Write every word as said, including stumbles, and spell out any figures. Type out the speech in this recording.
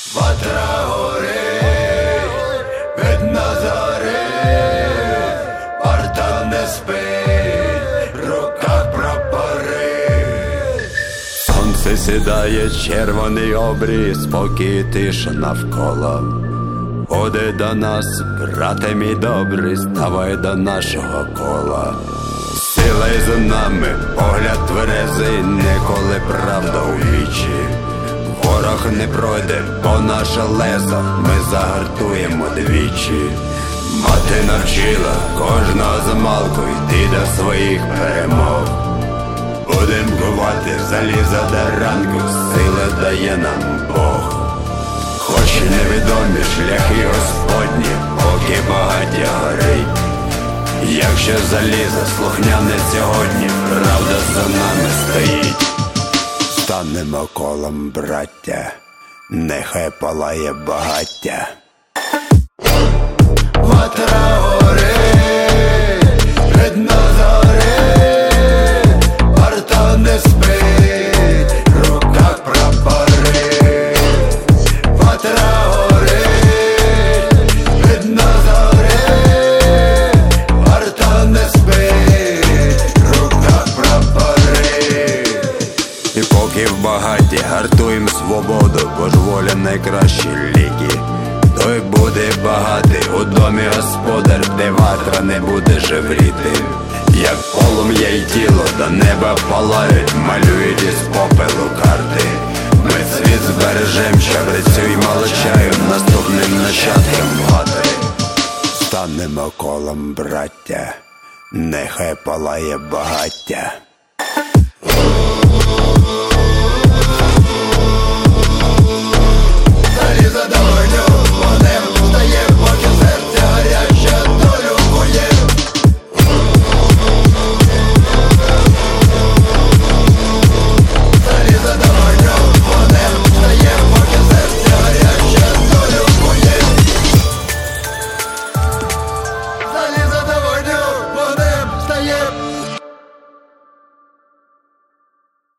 Ватра горить, видно зорить, варта не спить, в руках прапори. Сонце сідає, червоний обрій, спокій, тиша навколо. Ходи до нас, брате мій добрий, ставай до нашого кола. Сила й за нами, погляд тверезий, ніколи правда у вічі. Ворог не пройде, бо наша леза ми загартуємо двічі. Мати навчила кожного замалку йти до своїх перемог. Будем кувати заліза до ранку, сили дає нам Бог. Хоч і невідомі шляхи Господні, поки багаття горить. Якщо залізо слухняне сьогодні, правда за нами стоїть. Станемо колом, браття, нехай палає багаття. Ватра горить, видно зорить, варта не спить, в руках прапори. Ватра горить, видно зорить, варта не спить, в руках прапори. І поки в багаті гартуєм свободу, бо ж воля найкращі ліки. Той буде багатий у домі господар, де ватра не буде жевріти. Як полум'я й тіло до неба палають, малюють із попелу карти. Ми світ збережем, щебрецю й молочаю, наступним нащадкам влади. Станемо колом, браття, нехай палає багаття.